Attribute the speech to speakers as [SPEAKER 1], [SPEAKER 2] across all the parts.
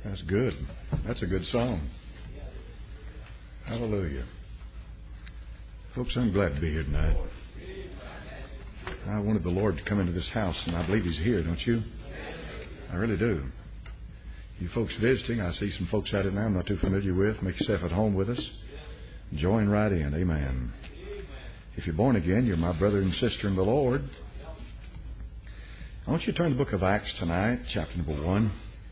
[SPEAKER 1] That's good. That's a good song. Hallelujah. Folks, I'm glad to be here tonight. I wanted the Lord to come into this house, and I believe He's here, don't you? I really do. You folks visiting, I see some folks out here now I'm not too familiar with. Make yourself at home with us. Join right in. Amen. If you're born again, you're my brother and sister in the Lord. I want you to turn to the book of Acts tonight, chapter number 1.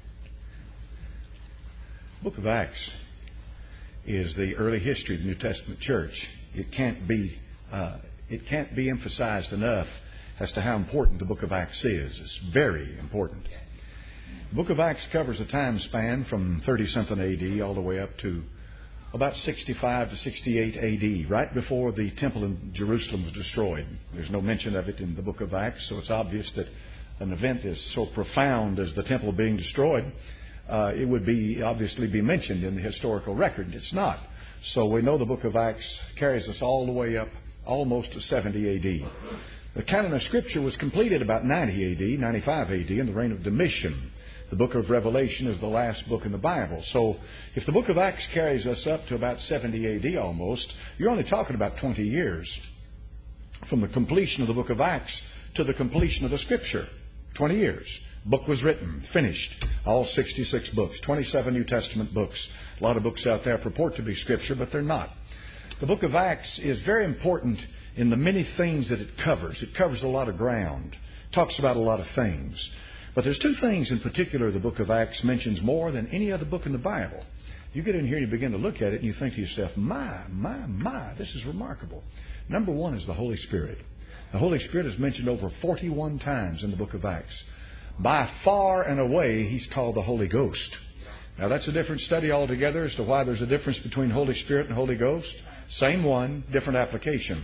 [SPEAKER 1] The book of Acts is the early history of the New Testament church. It can't be emphasized enough as to how important the book of Acts is. It's very important. The book of Acts covers a time span from 30-something A.D. all the way up to about 65 to 68 A.D., right before the temple in Jerusalem was destroyed. There's no mention of it in the book of Acts, so it's obvious that an event as so profound as the temple being destroyed, it would obviously be mentioned in the historical record. It's not. So we know the book of Acts carries us all the way up almost to 70 A.D. The canon of Scripture was completed about 90 A.D., 95 A.D. in the reign of Domitian. The book of Revelation is the last book in the Bible. So if the book of Acts carries us up to about 70 A.D. almost, you're only talking about 20 years from the completion of the book of Acts to the completion of the Scripture. 20 years. Book was written, finished. All 66 books, 27 New Testament books. A lot of books out there purport to be Scripture, but they're not. The book of Acts is very important in the many things that it covers. It covers a lot of ground. Talks about a lot of things. But there's two things in particular the book of Acts mentions more than any other book in the Bible. You get in here and you begin to look at it and you think to yourself, my, this is remarkable. Number one is the Holy Spirit. The Holy Spirit is mentioned over 41 times in the book of Acts. By far and away, He's called the Holy Ghost. Now, that's a different study altogether as to why there's a difference between Holy Spirit and Holy Ghost. Same one, different application.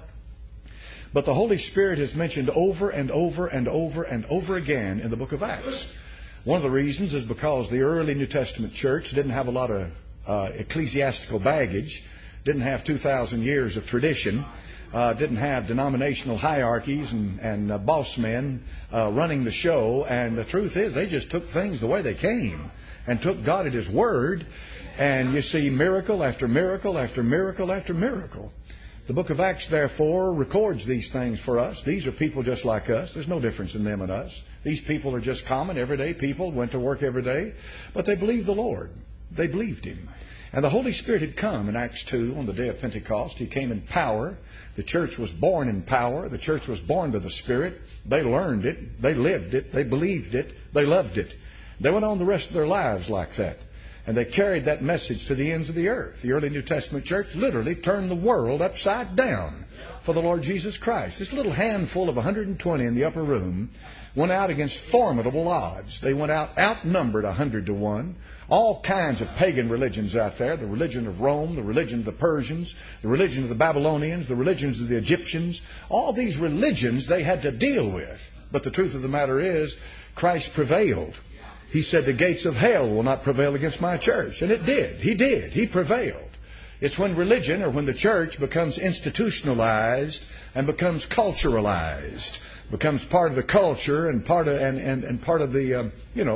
[SPEAKER 1] But the Holy Spirit is mentioned over and over and over and over again in the book of Acts. One of the reasons is because the early New Testament church didn't have a lot of ecclesiastical baggage, didn't have 2,000 years of tradition, didn't have denominational hierarchies and boss men running the show. And the truth is, they just took things the way they came and took God at His word. And you see miracle after miracle after miracle after miracle. The book of Acts, therefore, records these things for us. These are people just like us. There's no difference in them and us. These people are just common, everyday people, went to work every day. But they believed the Lord. They believed Him. And the Holy Spirit had come in Acts 2 on the day of Pentecost. He came in power. The church was born in power. The church was born by the Spirit. They learned it. They lived it. They believed it. They loved it. They went on the rest of their lives like that. And they carried that message to the ends of the earth. The early New Testament church literally turned the world upside down for the Lord Jesus Christ. This little handful of 120 in the upper room went out against formidable odds. They went out outnumbered 100 to 1. All kinds of pagan religions out there. The religion of Rome, the religion of the Persians, the religion of the Babylonians, the religions of the Egyptians. All these religions they had to deal with. But the truth of the matter is, Christ prevailed. He said, the gates of hell will not prevail against my church. And it did. He did. He prevailed. It's when religion or when the church becomes institutionalized and becomes culturalized, becomes part of the culture and part of the,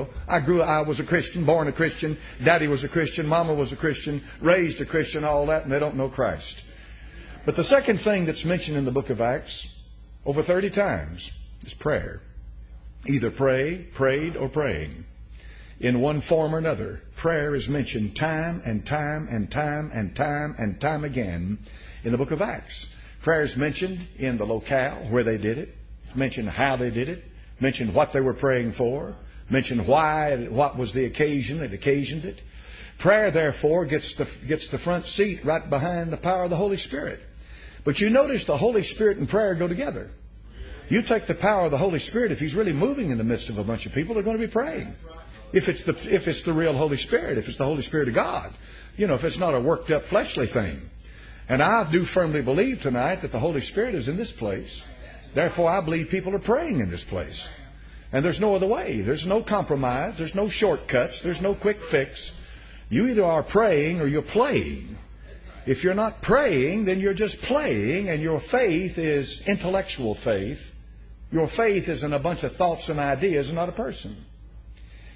[SPEAKER 1] I was a Christian, born a Christian, daddy was a Christian, mama was a Christian, raised a Christian, all that, and they don't know Christ. But the second thing that's mentioned in the book of Acts over 30 times is prayer. Either pray, prayed, or praying. In one form or another, prayer is mentioned time and time and time and time and time again in the book of Acts. Prayer is mentioned in the locale where they did it. It's mentioned how they did it. Mentioned what they were praying for. Mentioned why, what was the occasion that occasioned it. Prayer, therefore, gets the front seat right behind the power of the Holy Spirit. But you notice the Holy Spirit and prayer go together. You take the power of the Holy Spirit, if He's really moving in the midst of a bunch of people, they're going to be praying. If it's the real Holy Spirit, if it's the Holy Spirit of God, if it's not a worked up fleshly thing. And I do firmly believe tonight that the Holy Spirit is in this place. Therefore, I believe people are praying in this place. And there's no other way. There's no compromise. There's no shortcuts. There's no quick fix. You either are praying or you're playing. If you're not praying, then you're just playing, and your faith is intellectual faith. Your faith is in a bunch of thoughts and ideas and not a person.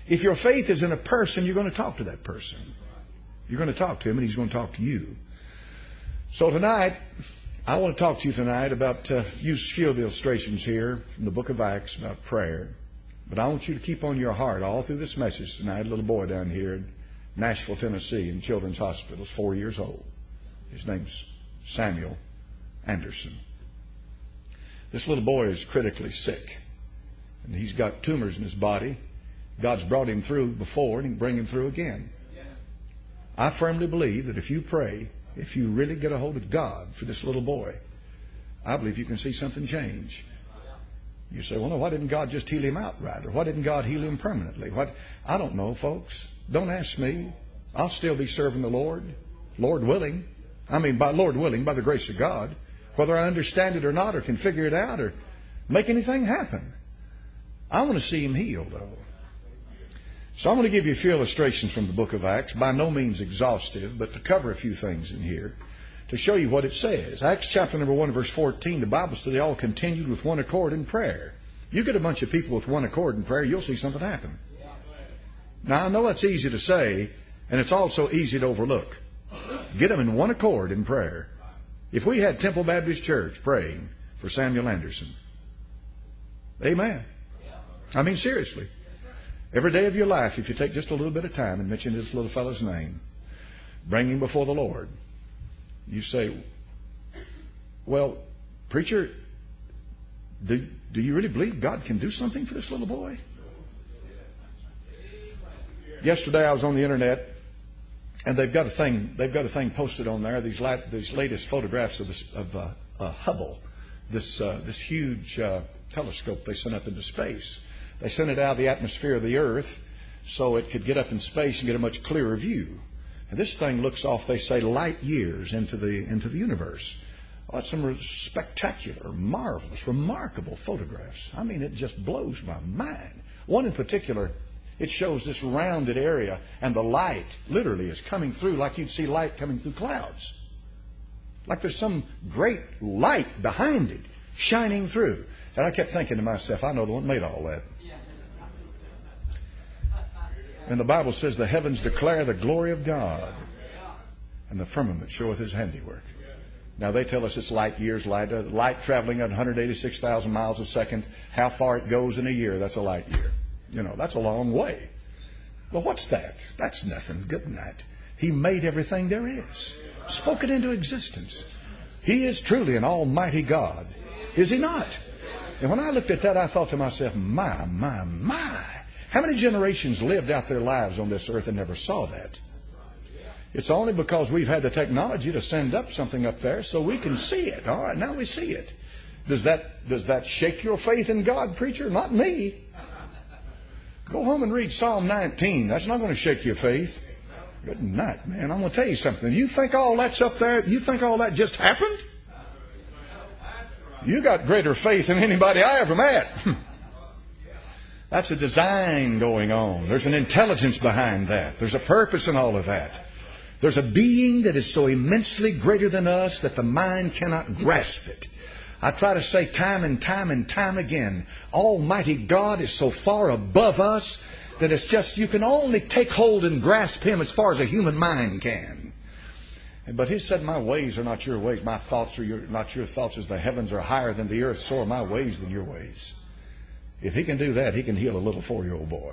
[SPEAKER 1] If your faith is in a person, you're going to talk to that person. You're going to talk to him, and he's going to talk to you. So tonight, I want to talk to you tonight about, use a few of the illustrations here from the book of Acts about prayer. But I want you to keep on your heart all through this message tonight. A little boy down here in Nashville, Tennessee, in Children's Hospital, is 4 years old. His name's Samuel Anderson. This little boy is critically sick. And he's got tumors in his body. God's brought him through before, and he can bring him through again. I firmly believe that if you pray, if you really get a hold of God for this little boy, I believe you can see something change. You say, well, no, why didn't God just heal him outright? Or why didn't God heal him permanently? I don't know, folks. Don't ask me. I'll still be serving the Lord, Lord willing. I mean, by Lord willing, by the grace of God. Whether I understand it or not, or can figure it out, or make anything happen. I want to see him healed, though. So I'm going to give you a few illustrations from the book of Acts, by no means exhaustive, but to cover a few things in here, to show you what it says. Acts chapter number 1, verse 14, the Bible says they all continued with one accord in prayer. You get a bunch of people with one accord in prayer, you'll see something happen. Now, I know that's easy to say, and it's also easy to overlook. Get them in one accord in prayer. If we had Temple Baptist Church praying for Samuel Anderson, amen. I mean, seriously. Every day of your life, if you take just a little bit of time and mention this little fellow's name, bring him before the Lord. You say, well, preacher, do you really believe God can do something for this little boy? Yesterday I was on the internet, and they've got a thing posted on there. These latest photographs of Hubble, this huge telescope they sent up into space. They sent it out of the atmosphere of the Earth so it could get up in space and get a much clearer view. And this thing looks off, they say, light years into the universe. Oh, it's some spectacular, marvelous, remarkable photographs. I mean, it just blows my mind. One in particular, it shows this rounded area, and the light literally is coming through like you'd see light coming through clouds. Like there's some great light behind it, shining through. And I kept thinking to myself, I know the one that made all that. And the Bible says the heavens declare the glory of God, and the firmament showeth his handiwork. Now they tell us it's light years, light traveling at 186,000 miles a second. How far it goes in a year, that's a light year. You know, that's a long way. Well, what's that? That's nothing. Good night. He made everything there is. Spoke it into existence. He is truly an almighty God. Is he not? And when I looked at that, I thought to myself, my. How many generations lived out their lives on this earth and never saw that? It's only because we've had the technology to send up something up there so we can see it. All right, now we see it. Does that shake your faith in God, preacher? Not me. Go home and read Psalm 19. That's not going to shake your faith. Good night, man. I'm going to tell you something. You think all that's up there? You think all that just happened? You got greater faith than anybody I ever met. That's a design going on. There's an intelligence behind that. There's a purpose in all of that. There's a being that is so immensely greater than us that the mind cannot grasp it. I try to say time and time again, Almighty God is so far above us that it's just, you can only take hold and grasp Him as far as a human mind can. But He said, my ways are not your ways. My thoughts are not your thoughts. As the heavens are higher than the earth, so are my ways than your ways. If He can do that, He can heal a little 4-year-old boy.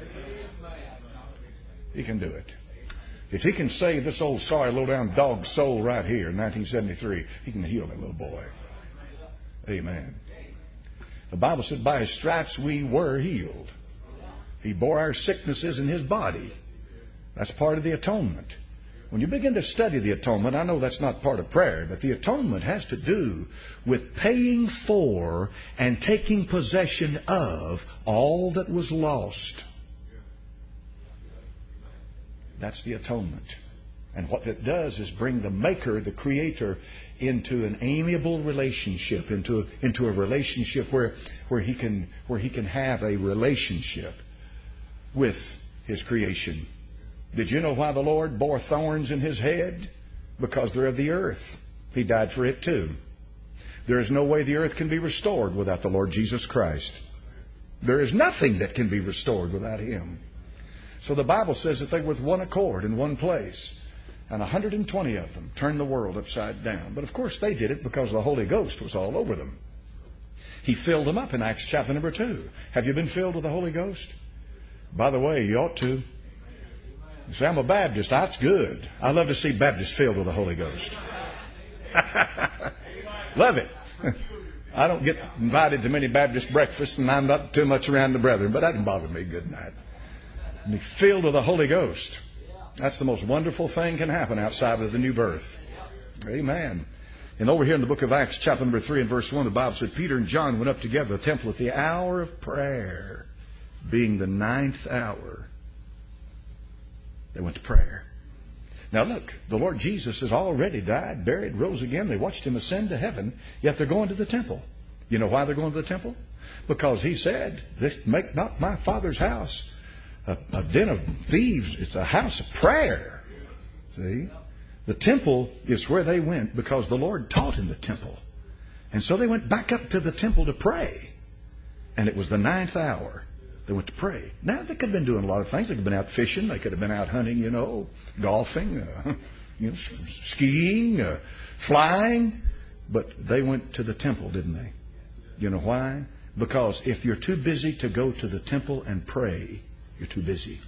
[SPEAKER 1] He can do it. If He can save this old sorry low-down dog's soul right here in 1973, He can heal that little boy. Amen. The Bible said, by His stripes we were healed. He bore our sicknesses in His body. That's part of the atonement. When you begin to study the atonement, I know that's not part of prayer, but the atonement has to do with paying for and taking possession of all that was lost. That's the atonement. And what it does is bring the Maker, the Creator, into an amiable relationship, into a relationship where he can have a relationship with His creation. Did you know why the Lord bore thorns in His head? Because they're of the earth. He died for it too. There is no way the earth can be restored without the Lord Jesus Christ. There is nothing that can be restored without Him. So the Bible says that they were with one accord in one place. And 120 of them turned the world upside down. But of course they did it because the Holy Ghost was all over them. He filled them up in Acts chapter number 2. Have you been filled with the Holy Ghost? By the way, you ought to. You say, I'm a Baptist. That's good. I love to see Baptists filled with the Holy Ghost. Love it. I don't get invited to many Baptist breakfasts, and I'm not too much around the brethren, but that doesn't bother me. Good night. And be filled with the Holy Ghost. That's the most wonderful thing can happen outside of the new birth. Amen. And over here in the book of Acts, chapter number 3 and verse 1, the Bible said, Peter and John went up together to the temple at the hour of prayer, being the 9th hour. They went to prayer. Now look, the Lord Jesus has already died, buried, rose again. They watched Him ascend to heaven, yet they're going to the temple. You know why they're going to the temple? Because He said, make not my Father's house a den of thieves. It's a house of prayer. See? The temple is where they went because the Lord taught in the temple. And so they went back up to the temple to pray. And it was the 9th hour. They went to pray. Now, they could have been doing a lot of things. They could have been out fishing. They could have been out hunting, golfing, skiing, flying. But they went to the temple, didn't they? You know why? Because if you're too busy to go to the temple and pray, you're too busy.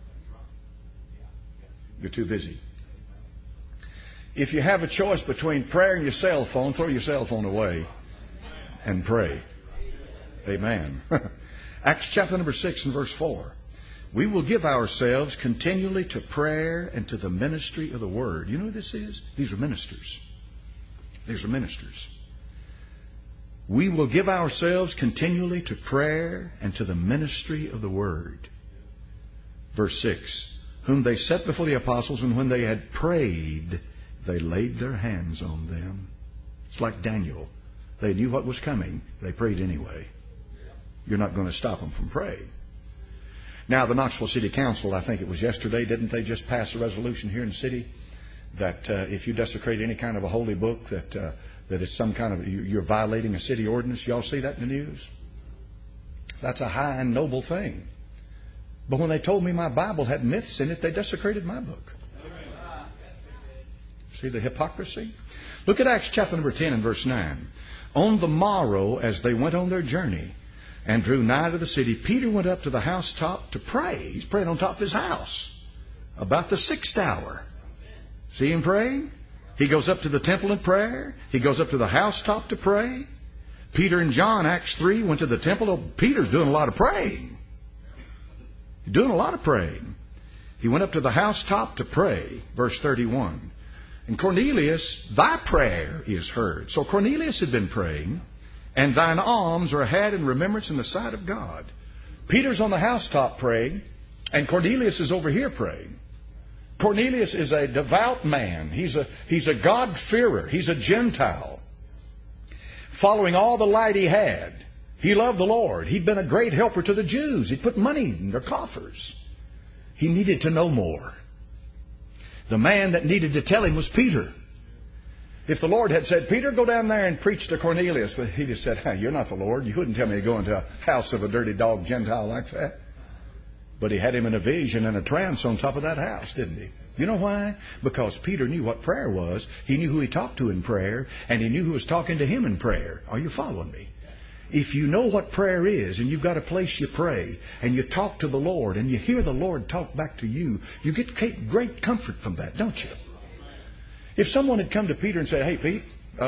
[SPEAKER 1] You're too busy. If you have a choice between prayer and your cell phone, throw your cell phone away and pray. Amen. Acts chapter number 6 and verse 4. We will give ourselves continually to prayer and to the ministry of the Word. You know who this is? These are ministers. These are ministers. We will give ourselves continually to prayer and to the ministry of the Word. Verse 6. Whom they set before the apostles, and when they had prayed, they laid their hands on them. It's like Daniel. They knew what was coming. They prayed anyway. You're not going to stop them from praying. Now, the Knoxville City Council, I think it was yesterday, didn't they just pass a resolution here in the city that if you desecrate any kind of a holy book, that it's some kind of, you're violating a city ordinance? Y'all see that in the news? That's a high and noble thing. But when they told me my Bible had myths in it, they desecrated my book. See the hypocrisy? Look at Acts chapter number 10 and verse 9. On the morrow, as they went on their journey and drew nigh to the city, Peter went up to the housetop to pray. He's praying on top of his house about the 6th hour. See him praying? He goes up to the temple in prayer. He goes up to the housetop to pray. Peter and John, Acts 3, went to the temple. Oh, Peter's doing a lot of praying. He's doing a lot of praying. He went up to the housetop to pray. Verse 31. And Cornelius, thy prayer is heard. So Cornelius had been praying, and thine alms are had in remembrance in the sight of God. Peter's on the housetop praying, and Cornelius is over here praying. Cornelius is a devout man. He's a God-fearer. He's a Gentile. Following all the light he had. He loved the Lord. He'd been a great helper to the Jews. He'd put money in their coffers. He needed to know more. The man that needed to tell him was Peter. If the Lord had said, Peter, go down there and preach to Cornelius, he'd have said, hey, you're not the Lord. You couldn't tell me to go into a house of a dirty dog Gentile like that. But he had him in a vision and a trance on top of that house, didn't he? You know why? Because Peter knew what prayer was. He knew who he talked to in prayer, and he knew who was talking to him in prayer. Are you following me? If you know what prayer is, and you've got a place you pray, and you talk to the Lord, and you hear the Lord talk back to you, you get great comfort from that, don't you? If someone had come to Peter and said, hey, Pete,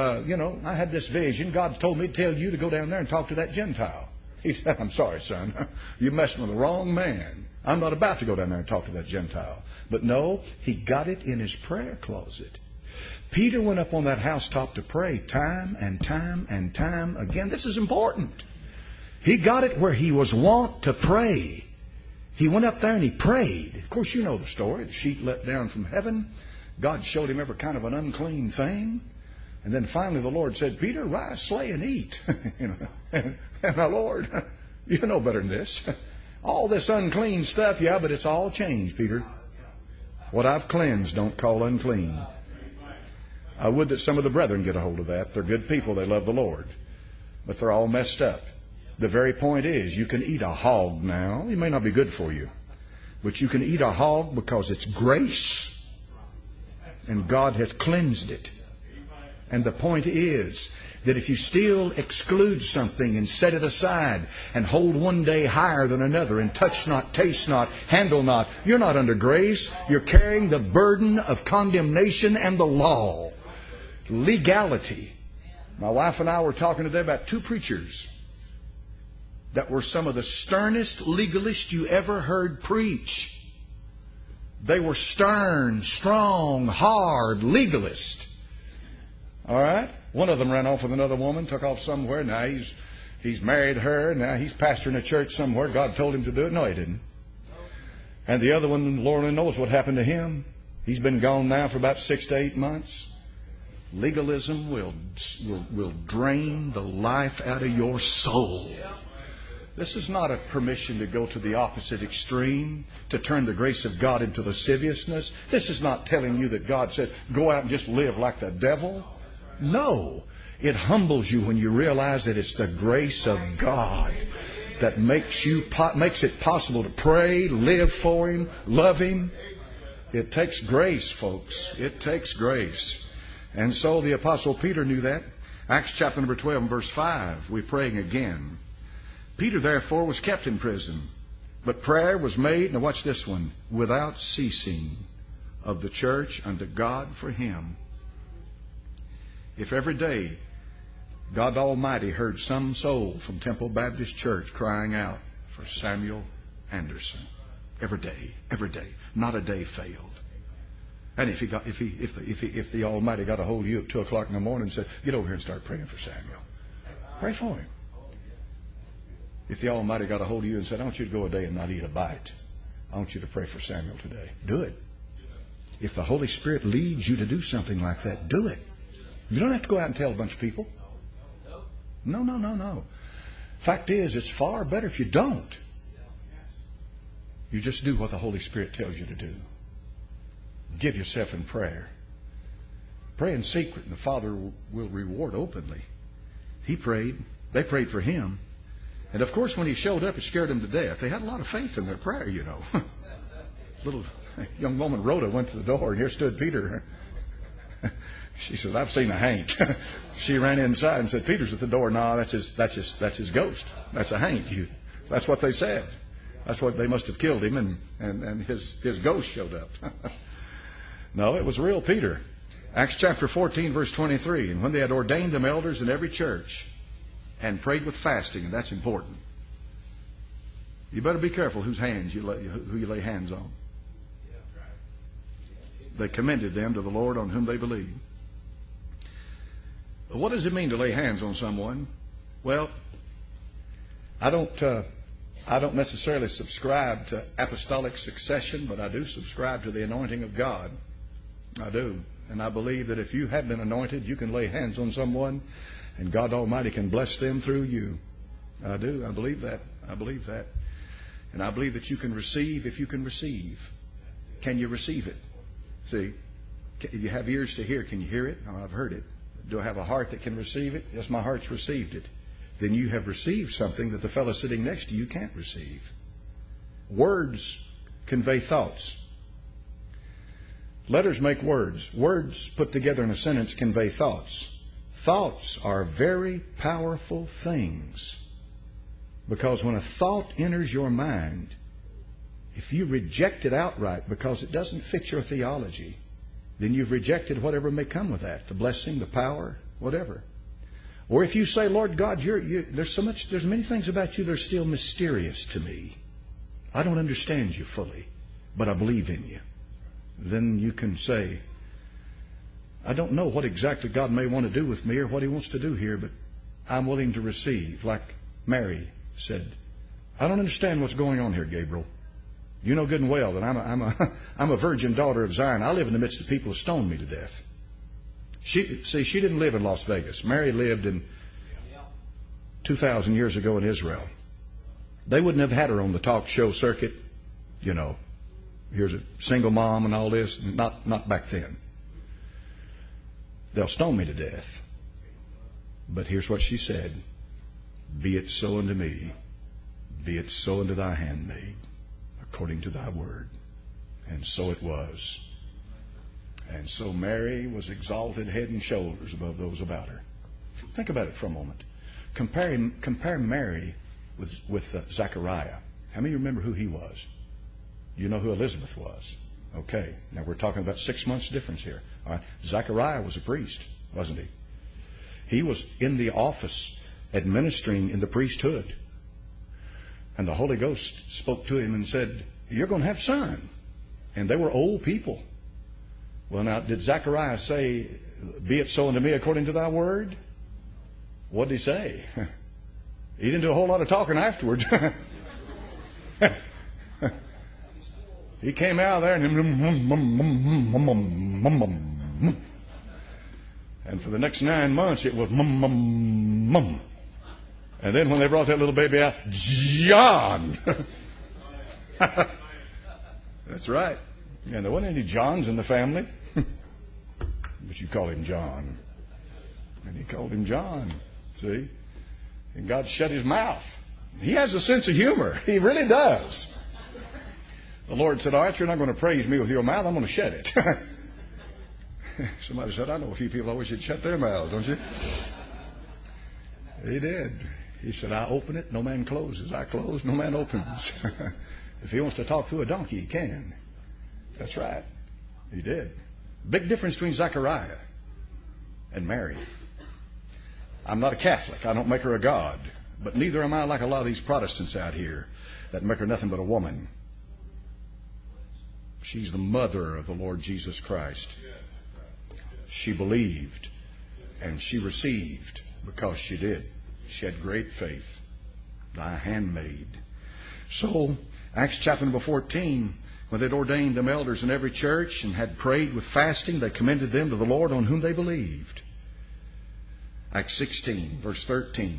[SPEAKER 1] I had this vision. God told me to tell you to go down there and talk to that Gentile. He said, I'm sorry, son. You're messing with the wrong man. I'm not about to go down there and talk to that Gentile. But no, he got it in his prayer closet. Peter went up on that housetop to pray time and time and time again. This is important. He got it where he was wont to pray. He went up there and he prayed. Of course, you know the story. The sheet let down from heaven. God showed him every kind of an unclean thing. And then finally the Lord said, Peter, rise, slay, and eat. And my Lord, you know better than this. All this unclean stuff, yeah, but it's all changed, Peter. What I've cleansed, don't call unclean. I would that some of the brethren get a hold of that. They're good people. They love the Lord. But they're all messed up. The very point is, you can eat a hog now. It may not be good for you. But you can eat a hog because it's grace. And God has cleansed it. And the point is that if you still exclude something and set it aside and hold one day higher than another and touch not, taste not, handle not, you're not under grace. You're carrying the burden of condemnation and the law. Legality. My wife and I were talking today about two preachers that were some of the sternest legalists you ever heard preach. They were stern, strong, hard legalists. All right? One of them ran off with another woman, took off somewhere. Now he's married her. Now he's pastoring a church somewhere. God told him to do it. No, he didn't. And the other one, Lord only knows what happened to him. He's been gone now for about 6 to 8 months. Legalism will drain the life out of your soul. This is not a permission to go to the opposite extreme, to turn the grace of God into lasciviousness. This is not telling you that God said, go out and just live like the devil. No. It humbles you when you realize that it's the grace of God that makes it possible to pray, live for Him, love Him. It takes grace, folks. It takes grace. And so the Apostle Peter knew that. Acts chapter number 12 and verse 5. We're praying again. Peter therefore was kept in prison, but prayer was made, now watch this one, without ceasing of the church unto God for him. If every day God Almighty heard some soul from Temple Baptist Church crying out for Samuel Anderson, every day, not a day failed. And if the Almighty got a hold of you at 2 o'clock in the morning and said, get over here and start praying for Samuel, pray for him. If the Almighty got a hold of you and said, I want you to go a day and not eat a bite, I want you to pray for Samuel today, do it. If the Holy Spirit leads you to do something like that, do it. You don't have to go out and tell a bunch of people. No. Fact is, it's far better if you don't. You just do what the Holy Spirit tells you to do. Give yourself in prayer. Pray in secret, and the Father will reward openly. He prayed. They prayed for him. And of course, when he showed up, it scared them to death. They had a lot of faith in their prayer, you know. Little young woman, Rhoda, went to the door, and here stood Peter. She said, I've seen a haint. She ran inside and said, Peter's at the door. No, that's his ghost. That's a haint. That's what they said. That's what they must have killed him, and his ghost showed up. No, it was real Peter. Acts chapter 14, verse 23. And when they had ordained them elders in every church and prayed with fasting, and that's important. You better be careful who you lay hands on. They commended them to the Lord on whom they believed. What does it mean to lay hands on someone? Well, I don't necessarily subscribe to apostolic succession, but I do subscribe to the anointing of God. I do. And I believe that if you have been anointed, you can lay hands on someone and God Almighty can bless them through you. I do. I believe that. And I believe that you can receive if you can receive. Can you receive it? See, if you have ears to hear, can you hear it? Oh, I've heard it. Do I have a heart that can receive it? Yes, my heart's received it. Then you have received something that the fellow sitting next to you can't receive. Words convey thoughts. Letters make words. Words put together in a sentence convey thoughts. Thoughts are very powerful things. Because when a thought enters your mind, if you reject it outright because it doesn't fit your theology, then you've rejected whatever may come with that. The blessing, the power, whatever. Or if you say, Lord God, there's many things about you that are still mysterious to me. I don't understand you fully, but I believe in you. Then you can say, I don't know what exactly God may want to do with me or what He wants to do here, but I'm willing to receive. Like Mary said, I don't understand what's going on here, Gabriel. You know good and well that I'm a virgin daughter of Zion. I live in the midst of people who stone me to death. She didn't live in Las Vegas. Mary lived in 2,000 years ago in Israel. They wouldn't have had her on the talk show circuit. You know, here's a single mom and all this. Not back then. They'll stone me to death. But here's what she said. Be it so unto me. Be it so unto thy handmaid. according to thy word. And so it was. And so Mary was exalted head and shoulders above those about her. Think about it for a moment. Compare Mary with Zechariah. How many remember who he was? You know who Elizabeth was. Okay. Now we're talking about 6 months difference here. All right. Zechariah was a priest, wasn't he? He was in the office administering in the priesthood. And the Holy Ghost spoke to him and said, you're going to have a son. And they were old people. Well, now, did Zechariah say, be it so unto me according to thy word? What did he say? He didn't do a whole lot of talking afterwards. He came out there and for the next 9 months it was and then when they brought that little baby out, John. That's right. And there wasn't any Johns in the family. But you call him John. And he called him John. See? And God shut his mouth. He has a sense of humor. He really does. The Lord said, all right, you're not going to praise me with your mouth. I'm going to shut it. Somebody said, I know a few people always should shut their mouths, don't you? He did. He said, I open it, no man closes. I close, no man opens. If he wants to talk through a donkey, he can. That's right. He did. Big difference between Zechariah and Mary. I'm not a Catholic. I don't make her a god. But neither am I like a lot of these Protestants out here that make her nothing but a woman. She's the mother of the Lord Jesus Christ. She believed and she received because she did. She had great faith. Thy handmaid. So, Acts chapter number 14, when they'd ordained them elders in every church and had prayed with fasting, they commended them to the Lord on whom they believed. Acts 16, verse 13.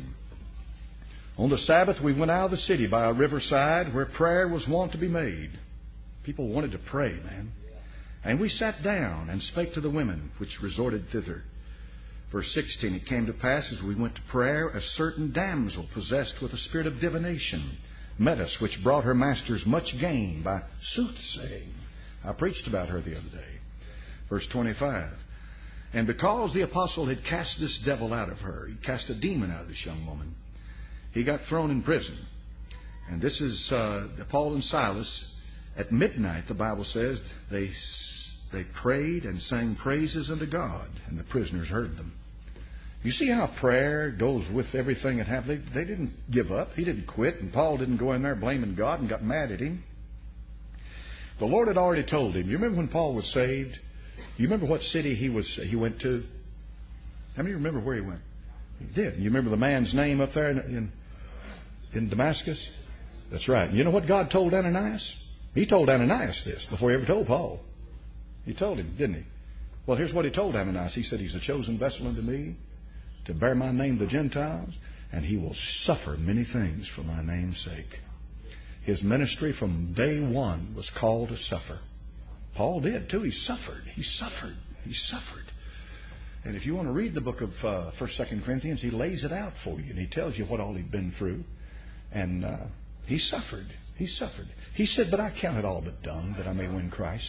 [SPEAKER 1] On the Sabbath we went out of the city by a riverside where prayer was wont to be made. People wanted to pray, man. And we sat down and spake to the women which resorted thither. Verse 16, it came to pass as we went to prayer, a certain damsel possessed with a spirit of divination met us, which brought her masters much gain by soothsaying. I preached about her the other day. Verse 25, and because the apostle had cast this devil out of her, he cast a demon out of this young woman, he got thrown in prison. And this is Paul and Silas. At midnight, the Bible says, they prayed and sang praises unto God, and the prisoners heard them. You see how prayer goes with everything that happened? They didn't give up. He didn't quit, and Paul didn't go in there blaming God and got mad at him. The Lord had already told him. You remember when Paul was saved? You remember what city he went to? How many remember where he went? He did. You remember the man's name up there in Damascus? That's right. You know what God told Ananias? He told Ananias this before he ever told Paul. He told him, didn't he? Well, here's what he told Ananias. He said, he's a chosen vessel unto me to bear my name to the Gentiles, and he will suffer many things for my name's sake. His ministry from day one was called to suffer. Paul did too. He suffered. He suffered. He suffered. And if you want to read the book of 1st, 2nd Corinthians, he lays it out for you, and he tells you what all he'd been through. And he suffered. He suffered. He said, but I count it all but dung that I may win Christ.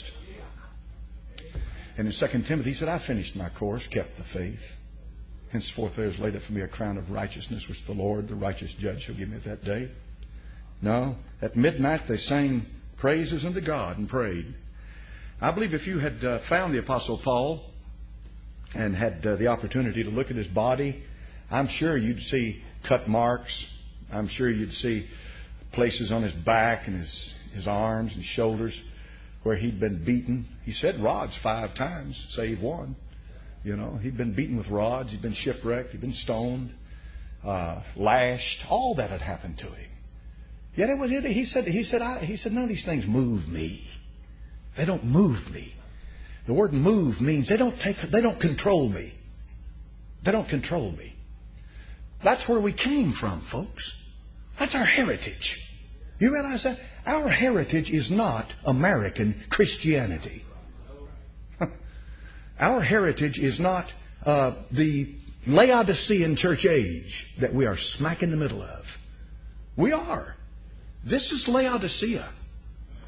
[SPEAKER 1] And in 2 Timothy, he said, I finished my course, kept the faith. Henceforth there is laid up for me a crown of righteousness, which the Lord, the righteous judge, shall give me at that day. No, at midnight they sang praises unto God and prayed. I believe if you had found the Apostle Paul and had the opportunity to look at his body, I'm sure you'd see cut marks. I'm sure you'd see places on his back and his arms and shoulders where he'd been beaten. He said rods 5 times, save one. You know, he'd been beaten with rods. He'd been shipwrecked. He'd been stoned, lashed. All that had happened to him. Yet it was. He said, none of these things move me. They don't move me. The word move means they don't control me. They don't control me. That's where we came from, folks. That's our heritage. You realize that? Our heritage is not American Christianity. Our heritage is not the Laodicean church age that we are smack in the middle of. We are. This is Laodicea.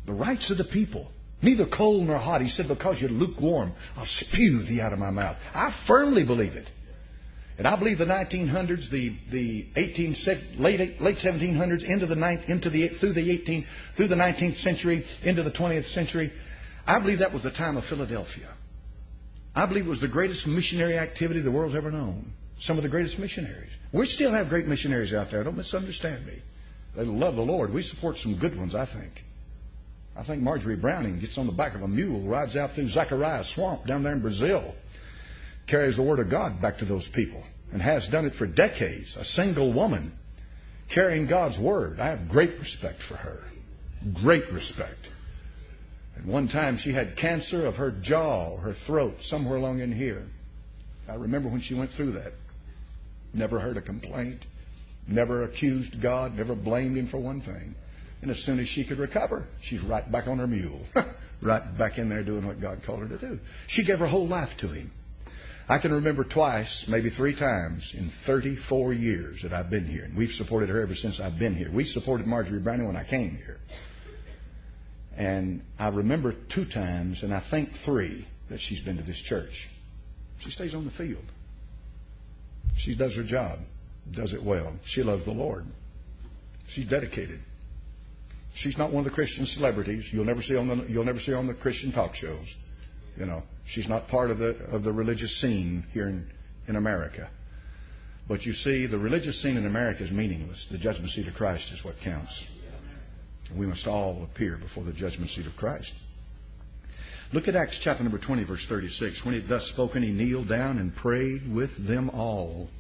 [SPEAKER 1] The rights of the people. Neither cold nor hot. He said, because you're lukewarm, I'll spew thee out of my mouth. I firmly believe it. And I believe the 1900s, the late 1700s, through the 19th century, into the 20th century, I believe that was the time of Philadelphia. I believe it was the greatest missionary activity the world's ever known. Some of the greatest missionaries. We still have great missionaries out there. Don't misunderstand me. They love the Lord. We support some good ones, I think. I think Marjorie Browning gets on the back of a mule, rides out through Zachariah Swamp down there in Brazil, carries the Word of God back to those people, and has done it for decades. A single woman carrying God's Word. I have great respect for her. Great respect. And one time she had cancer of her jaw, or her throat, somewhere along in here. I remember when she went through that. Never heard a complaint. Never accused God. Never blamed Him for one thing. And as soon as she could recover, she's right back on her mule. Right back in there doing what God called her to do. She gave her whole life to Him. I can remember twice, maybe 3 times in 34 years that I've been here. And we've supported her ever since I've been here. We supported Marjorie Browning when I came here. And I remember 2 times, and I think 3, that she's been to this church. She stays on the field. She does her job. Does it well. She loves the Lord. She's dedicated. She's not one of the Christian celebrities you'll never see on the Christian talk shows. You know, she's not part of the religious scene here in America. But you see, the religious scene in America is meaningless. The judgment seat of Christ is what counts. We must all appear before the judgment seat of Christ. Look at Acts chapter number 20, verse 36. When he had thus spoken, he kneeled down and prayed with them all.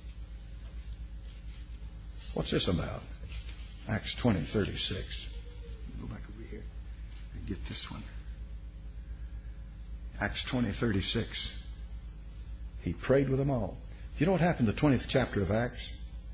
[SPEAKER 1] What's this about? Acts 20, 36. Go back over here and get this one. Acts 20, 36. He prayed with them all. Do you know what happened in the 20th chapter of Acts?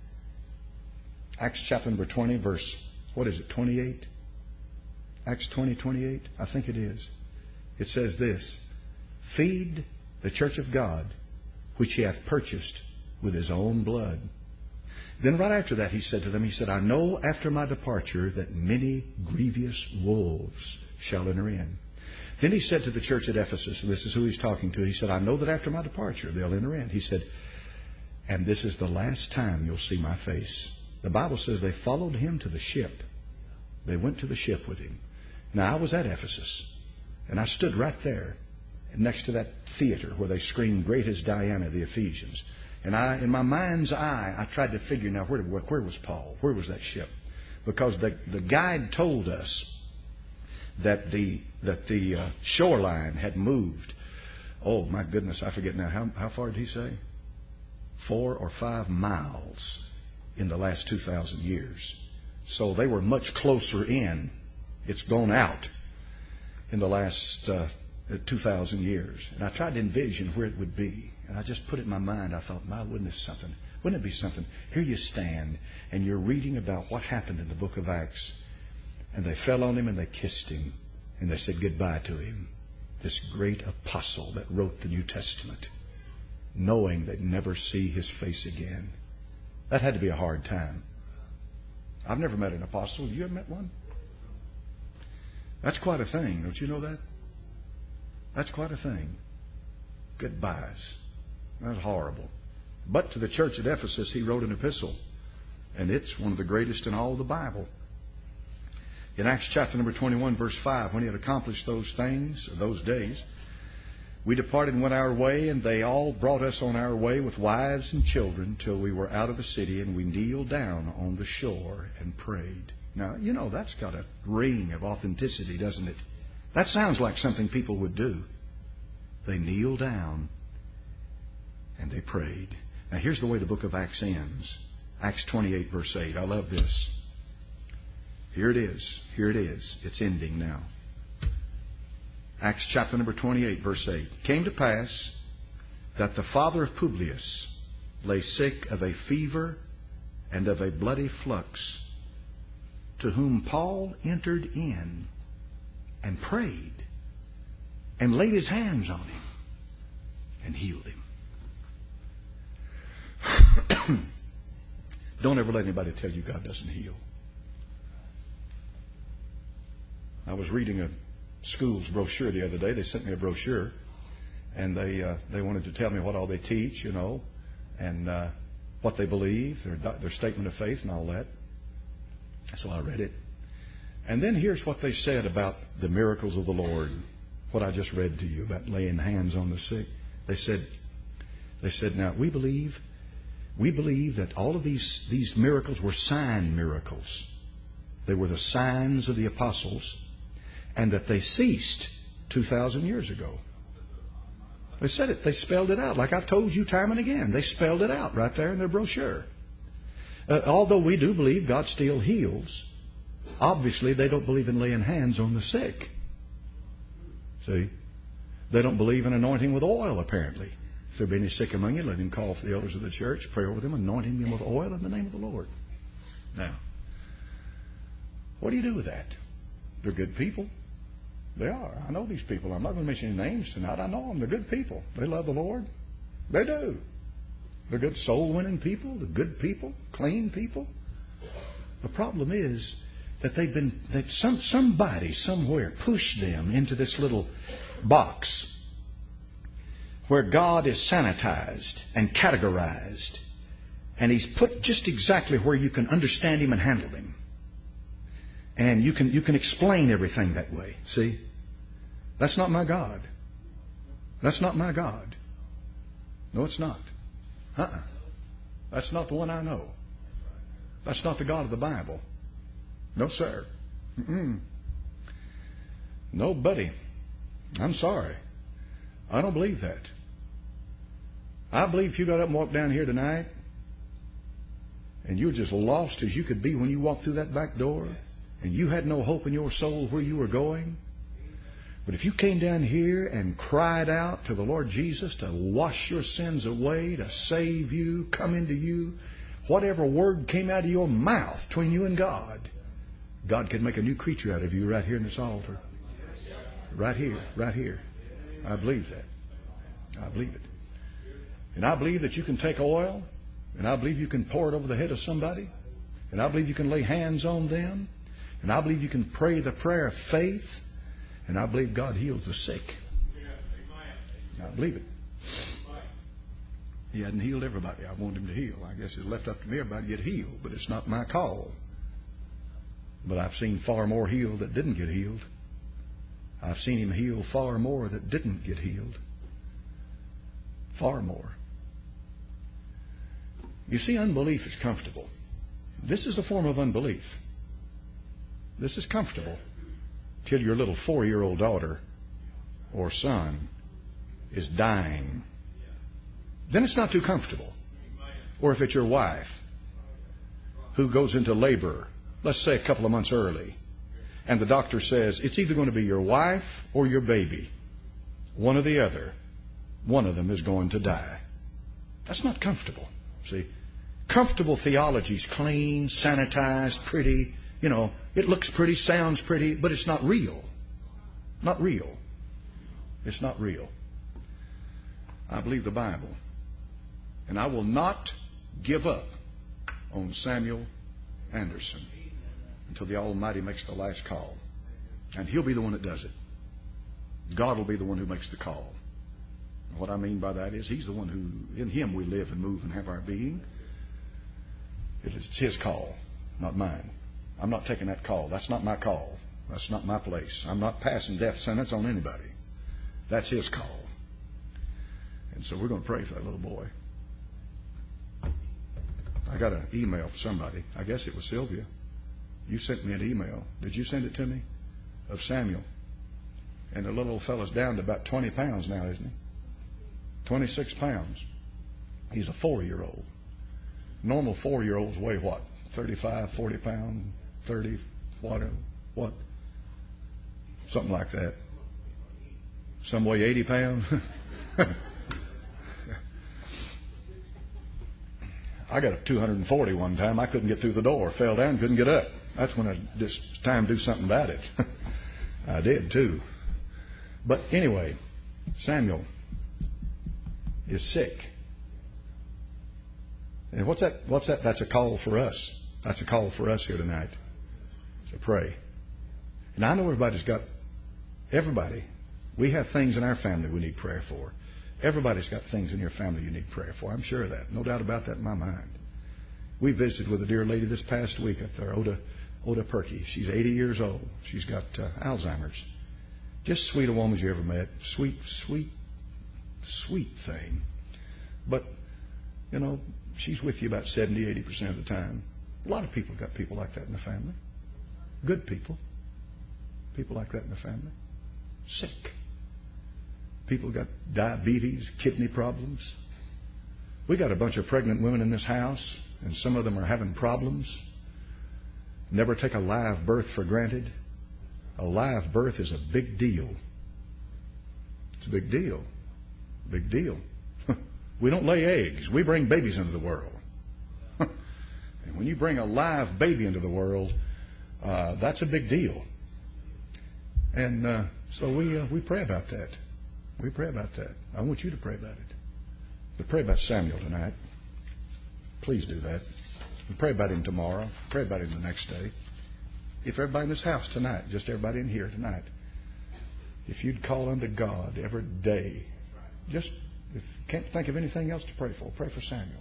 [SPEAKER 1] Acts chapter number 20, verse, 28? Acts 20, 28? I think it is. It says this: feed the church of God, which He hath purchased with His own blood. Then right after that he said to them, He said, I know after my departure that many grievous wolves shall enter in. Then He said to the church at Ephesus, and this is who He's talking to, He said, I know that after my departure they'll enter in. He said, and this is the last time you'll see my face. The Bible says they followed Him to the ship. They went to the ship with Him. Now I was at Ephesus, and I stood right there next to that theater where they screamed, Great is Diana, the Ephesians. And in my mind's eye, I tried to figure, now, where was Paul? Where was that ship? Because the guide told us that the shoreline had moved. Oh, my goodness, I forget now. How far did he say? 4 or 5 miles in the last 2,000 years. So they were much closer in. It's gone out in the last 2,000 years. And I tried to envision where it would be. And I just put it in my mind. I thought, my, wouldn't it be something? Here you stand, and you're reading about what happened in the book of Acts. And they fell on Him, and they kissed Him. And they said goodbye to Him. This great apostle that wrote the New Testament, knowing they'd never see his face again. That had to be a hard time. I've never met an apostle. You ever met one? That's quite a thing. Don't you know that? That's quite a thing. Goodbyes. That's horrible. But to the church at Ephesus, he wrote an epistle. And it's one of the greatest in all the Bible. In Acts chapter number 21, verse 5, when he had accomplished those things, or those days, we departed and went our way, and they all brought us on our way with wives and children till we were out of the city, and we kneeled down on the shore and prayed. Now, you know, that's got a ring of authenticity, doesn't it? That sounds like something people would do. They kneeled down and they prayed. Now, here's the way the book of Acts ends. Acts 28, verse 8. I love this. Here it is. Here it is. It's ending now. Acts chapter number 28, verse 8. Came to pass that the father of Publius lay sick of a fever and of a bloody flux, to whom Paul entered in and prayed and laid his hands on him and healed him. Don't ever let anybody tell you God doesn't heal. I was reading a school's brochure the other day. They sent me a brochure, and they wanted to tell me what all they teach, and what they believe, their statement of faith and all that. So I read it. And then here's what they said about the miracles of the Lord, what I just read to you about laying hands on the sick. They said, now, we believe that all of these miracles were sign miracles. They were the signs of the apostles, and that they ceased 2,000 years ago. They said it. They spelled it out. Like I've told you time and again. They spelled it out right there in their brochure. Although we do believe God still heals, obviously they don't believe in laying hands on the sick. See? They don't believe in anointing with oil, apparently. If there be any sick among you, let him call for the elders of the church, pray over them, anointing them with oil in the name of the Lord. Now, what do you do with that? They're good people. They are. I know these people. I'm not going to mention any names tonight. I know them. They're good people. They love the Lord. They do. They're good soul-winning people. They're good people. Clean people. The problem is that somebody somewhere pushed them into this little box where God is sanitized and categorized, and He's put just exactly where you can understand Him and handle Him. And you can explain everything that way. See? That's not my God. That's not my God. No, it's not. That's not the one I know. That's not the God of the Bible. No, sir. No, buddy. I'm sorry. I don't believe that. I believe if you got up and walked down here tonight and you were just lost as you could be when you walked through that back door and you had no hope in your soul where you were going, but if you came down here and cried out to the Lord Jesus to wash your sins away, to save you, come into you, whatever word came out of your mouth between you and God, God could make a new creature out of you right here in this altar. Right here, right here. I believe that. I believe it. And I believe that you can take oil, and I believe you can pour it over the head of somebody, and I believe you can lay hands on them, and I believe you can pray the prayer of faith, and I believe God heals the sick. I believe it. He hadn't healed everybody I wanted Him to heal. I guess it's left up to me everybody to get healed, but it's not my call. But I've seen far more healed that didn't get healed. I've seen Him heal far more that didn't get healed. Far more. You see, unbelief is comfortable. This is a form of unbelief. This is comfortable till your little 4-year-old daughter or son is dying. Then it's not too comfortable. Or if it's your wife who goes into labor, let's say a couple of months early, and the doctor says it's either going to be your wife or your baby. One or the other. One of them is going to die. That's not comfortable. See? Comfortable theology is clean, sanitized, pretty. It looks pretty, sounds pretty, but it's not real. Not real. It's not real. I believe the Bible. And I will not give up on Samuel Anderson until the Almighty makes the last call. And He'll be the one that does it. God will be the one who makes the call. And what I mean by that is He's the one who, in Him we live and move and have our being. It's His call, not mine. I'm not taking that call. That's not my call. That's not my place. I'm not passing death sentence on anybody. That's His call. And so we're going to pray for that little boy. I got an email from somebody. I guess it was Sylvia. You sent me an email. Did you send it to me? Of Samuel. And the little old fella's down to about 20 pounds now, isn't he? 26 pounds. He's a 4-year-old. Normal 4-year-olds weigh what? 35, 40 pounds, 30, what? Something like that. Some weigh 80 pounds. I got a 240 one time. I couldn't get through the door. Fell down, couldn't get up. That's when it's time to do something about it. I did too. But anyway, Samuel is sick. And what's that? That's a call for us. That's a call for us here tonight to pray. And I know everybody, we have things in our family we need prayer for. Everybody's got things in your family you need prayer for. I'm sure of that. No doubt about that in my mind. We visited with a dear lady this past week up there, Oda Perkey. She's 80 years old. She's got Alzheimer's. Just sweet a woman as you ever met. Sweet, sweet, sweet thing. But, you know, she's with you about 70, 80% of the time. A lot of people got people like that in the family. Good people. People like that in the family. Sick. People got diabetes, kidney problems. We got a bunch of pregnant women in this house, and some of them are having problems. Never take a live birth for granted. A live birth is a big deal. It's a big deal. Big deal. We don't lay eggs. We bring babies into the world. And when you bring a live baby into the world, that's a big deal. And so we pray about that. We pray about that. I want you to pray about it. But pray about Samuel tonight. Please do that. And pray about him tomorrow. Pray about him the next day. If everybody in this house tonight, just everybody in here tonight, if you'd call unto God every day, just if you can't think of anything else to pray for Samuel.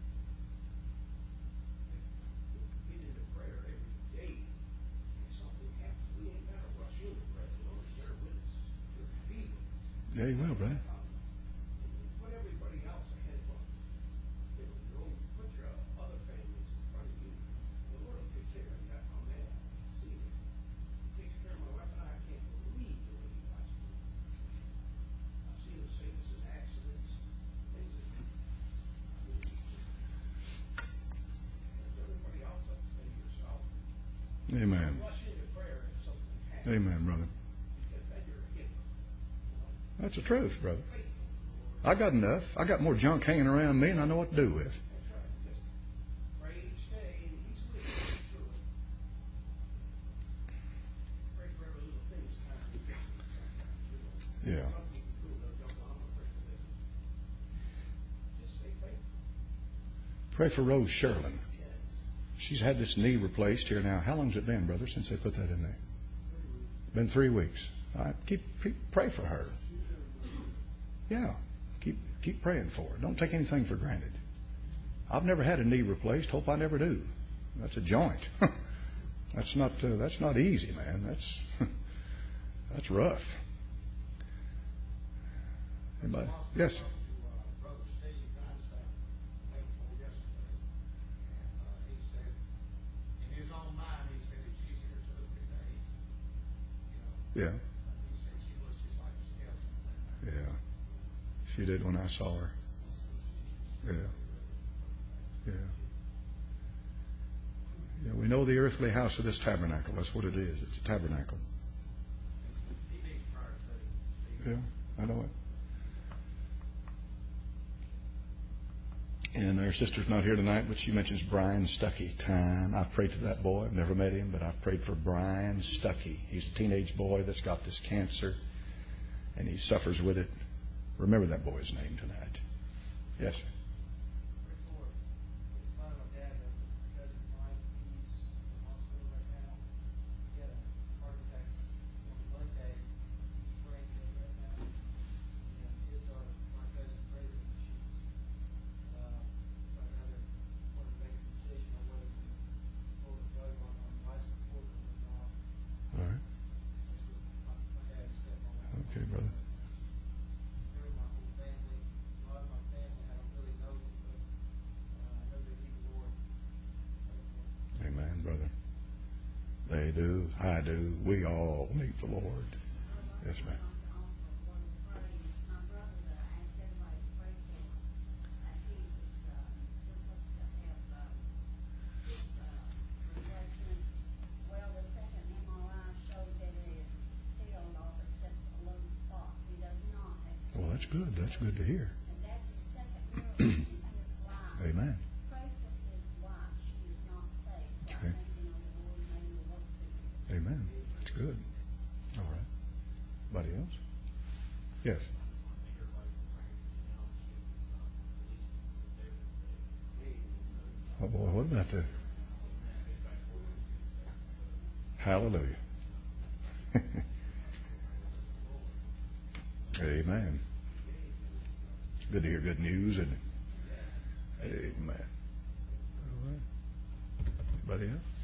[SPEAKER 1] Yeah, you will, brother.
[SPEAKER 2] Put everybody else ahead of put your other families in front of you. The Lord will take care of you. That's how man see it. He takes care of my wife and I can't believe the way he watches me. I've seen him say this is accidents, things that everybody else up to yourself.
[SPEAKER 1] Amen.
[SPEAKER 2] Rush into prayer if something happens.
[SPEAKER 1] Amen, brother. That's the truth, brother. I got enough. I got more junk hanging around me than I know what to do with.
[SPEAKER 2] Pray each day and each week. Pray for every little thing that's kind of sometimes.
[SPEAKER 1] Yeah.
[SPEAKER 2] Just stay faithful.
[SPEAKER 1] Pray for Rose Sherlin. She's had this knee replaced here now. How long's it been, brother, since they put that in there? Been 3 weeks. All right. Keep pray for her. Yeah. Keep praying for her. Don't take anything for granted. I've never had a knee replaced. Hope I never do. That's a joint. That's not easy, man. That's rough. Anybody? Yes. Yeah. Yeah. She did when I saw her. Yeah. Yeah. Yeah. We know the earthly house of this tabernacle. That's what it is. It's a tabernacle. Yeah, I know it. And our sister's not here tonight, but she mentions Brian Stuckey. I've prayed for that boy. I've never met him, but I've prayed for Brian Stuckey. He's a teenage boy that's got this cancer, and he suffers with it. Remember that boy's name tonight. Yes, sir. Okay, brother. Amen, brother. They do. I do. We all need the Lord. Yes, ma'am. Well, that's good. That's good to hear. Amen. Okay. Amen. That's good. All right. Anybody else? Yes. Oh, boy, what about that? Hallelujah. Amen. It's good to hear good news, isn't it? Amen. All right. Anybody else?